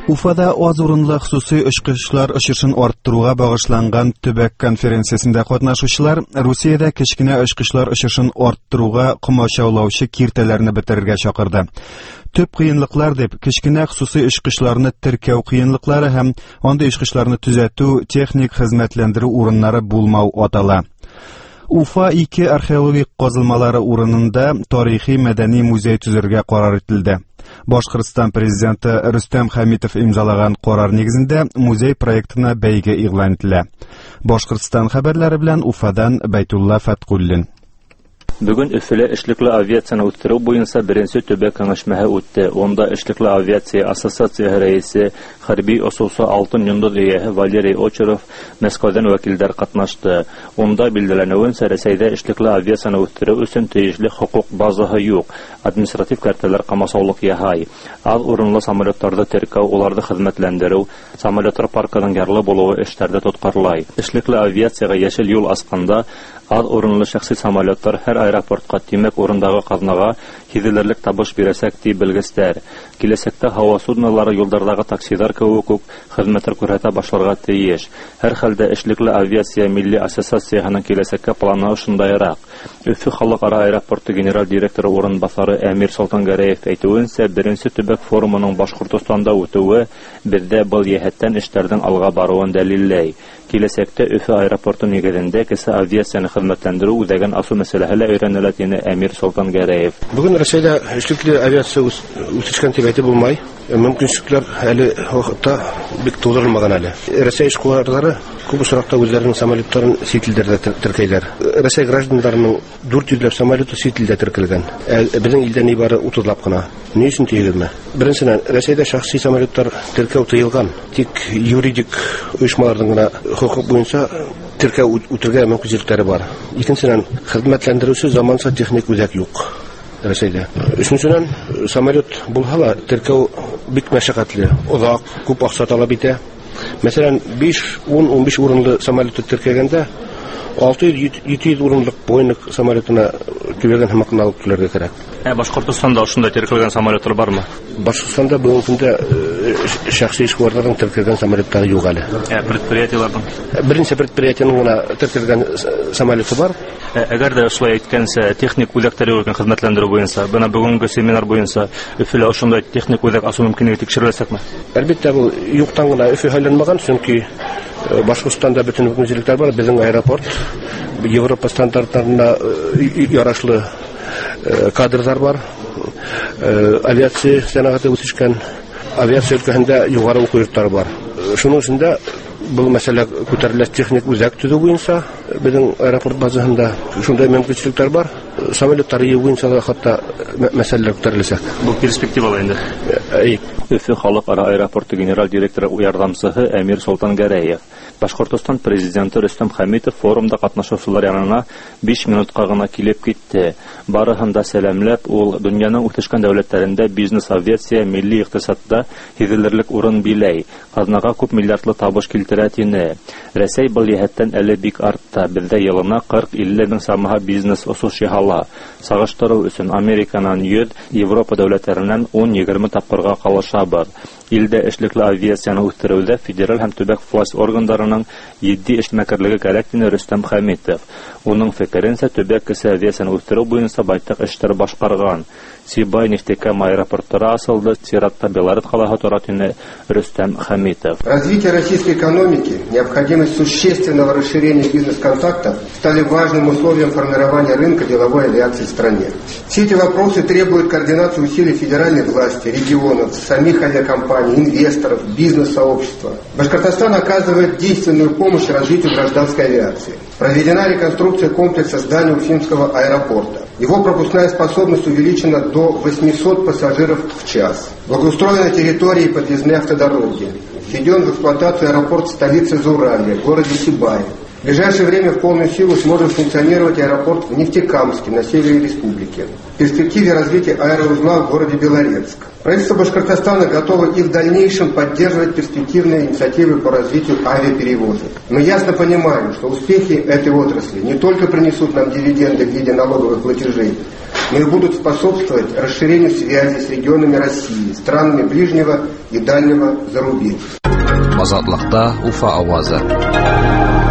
Уфада аз урынлы хусусый очкычлар очышын арттыруга багышланган төбәк конференциясендә катнашучылар Русиядә кечкенә очкычлар очышын арттыруга комачаулаучы киртәләрне бетерергә чакырды. Төп кыенлыклар дип кечкенә хусусый очкычларны теркәү кыенлыклары һәм андый очкычларны төзәтү, техник хезмәтләндерү урыннары булмау атала. Уфа 2 археологик казылмалары урынында тарихи-мәдәни музей төзергә карар ителде. Башкортстан президенты Рөстәм Хәмитов имзалаган карар нигезендә музей проектына бәйге игълан ителә. Башкортстан хәбәрләре белән Уфадан Байтулла Фаткуллин. Бүген Өфелә эшлекле авиацияны үстерү буенча беренче төбәк киңәшмәһе үтте. Онда эшлекле авиация ассоциациясе рәисе, хәрби осусы Алтын йондыз ияһе Валерий Очеров, Мәскәүдән вәкилләр катнашты. Онда билгеләнүенчә, Рәсәйдә эшлекле авиацияны үстерү өчен тиешле хукук базаһы юк. Административ карталар камасаулык яһай. Аз урынлы самолетларда теркәү, уларны хезмәтләндерү, самолетлар паркының ярлы булуы эшләрдә тоткарлай. Эшлекле авиациягә яшел юл асканда аз урынлы шәхси самолетлар һәр аэропортка тимәк урындагы казнага һизелерлек табыш бирәсәк ди белгечләр. Киләчәктә һава суднолары юлдардагы таксилар кебек үк хезмәтләр күрсәтә башларга тиеш. Һәр хәлдә эшлекле авиация милли ассоциациясының киләчәккә планы шундайрак. Өфе халыкара аэропорты генераль директоры урынбасары Әмир Солтангәрәев әйтүенчә, беренче төбәк форумының Башкортстанда үтүе бездә был яһәттән эшләрнең алга баруын дәлилләй. Киләчәктә Өфе аэропорты нигезендә кесе авиацияны хезмәтләндерү үзәген ачу мәсьәләһе лә өйрәнелә дине Әмир Солтангәрәев. Бүген Рәсәйдә эшлекле авиация үсешкән дип әйтеп булмай. Мөмкинлекләр әле вакытта бик тудырылмаган әле. Рәсәй эшкуарлары күп очракта үзләренең самолетларын сителдәрдә теркәйләр. Рәсәй гражданнарының 400 самолеты сителдә теркәлгән. Безнең илдә нибары 30 кына. Ни өчен тиелгәнме? Беренчедән, Рәсәйдә шәхси самолетлар теркәү тыелган. Тик юридик оешмаларның гына хукук буенча теркәү үтергә мөмкинлекләре бар. Икенчедән, хезмәтләндерүче заманча техник үзәк юк Рәсәйдә. Өченчедән, самолет булса да теркәү бик мәшәкатьле, озак, күп акча таләп итә. Мәсәлән, 5-10-15 урынлы самолетты теркәгәндә 600-700 урынлык Boeing самолетына түләгән һәм алып килергә кирәк. Башкортстанда шунда теркәлгән самолетлар бармы? Башкортстанда бүгенге көндә шәхси эшкуарларның теркәлгән самолетлары юк әле. Предприятиеләрнең? Беренче предприятиянең гына теркәлгән самолеты бар. Әгәр дә шулай әйткәнсә, техник үзәкләре юк хезмәтләндерү буенча, бына бүгенге семинар буенча Өфелә шундай техник үзәк ачу мөмкинлеге тикшереләсәкме? Әлбәттә, бу юктан гына Өфе хәйләнмәгән, чөнки Башкортстанда бөтен мөмкинлекләр бар. Безнең аэропорт Европа стандартларына ярашлы кадрлар бар. Авиация сәнәгате үсешкән, авиация өлкәсендә югары уку йортлары бар. Шуның өчен дә бұл мәсьәлә күтәрелә техник үзәк төзү буенча безнең аэропорт базасында шундай мөмкинлекләр бар. Самолетлар буенча да хәтта мәсьәләләр күтәреләсәк. Бу перспективалы инде. Өфе халыкара аэропорты генераль директоры ярдәмчесе Әмир Солтангәрәев. Башкортстан президенты Рөстәм Хәмитов форумда катнашучылар янына 5 минутка гына килеп китте. Барыһын да сәламләп, ул дөньяның үсешкән дәүләтләрендә бизнес авиация милли икътисадта һизелерлек урын биләй. Казнага күп миллиардлы табыш килтерә тине. Рәсәй был яһәттән әле бик артта. Бездә елына 40-50 мең самаһа бизнес осуш яһала. Сагыштыру өчен Американнан 100, Европа дәүләтләреннән 10-20 тапкырга калышабыз. Илдә эшлекле авиацияны үстерүдә федераль һәм төбәк власть органнарының 7 эшмәкәрлеге кирәк дине Рөстәм Хәмитов. Уның фикеренчә, төбәк кесе авиацияны үстерү буенча байтак эшләр башкарган. Сибай нефтекам аэропортлары асылды, Сиратта Белорет халыгы тора дине Рөстәм Хәмитов. Развитие российской экономики, необходимость существенного расширения бизнес-контактов стали важным условием формирования рынка деловой авиации в стране. Все эти вопросы требуют координации усилий федеральной власти, регионов, самих авиакомпаний, инвесторов, бизнес-сообщества. Башкортостан оказывает действенную помощь развитию гражданской авиации. Проведена реконструкция комплекса здания Уфимского аэропорта. Его пропускная способность увеличена до 800 пассажиров в час. Благоустроена территория и подъездные автодороги. Введен в эксплуатацию аэропорт столицы Зауралья, в городе Сибай. В ближайшее время в полную силу сможет функционировать аэропорт в Нефтекамске на севере республики. В перспективе развития аэроузла в городе Белорецк. Правительство Башкортостана готово и в дальнейшем поддерживать перспективные инициативы по развитию авиаперевозок. Мы ясно понимаем, что успехи этой отрасли не только принесут нам дивиденды в виде налоговых платежей, но и будут способствовать расширению связи с регионами России, странами ближнего и дальнего зарубежья. Азатлыкта Уфа авазы.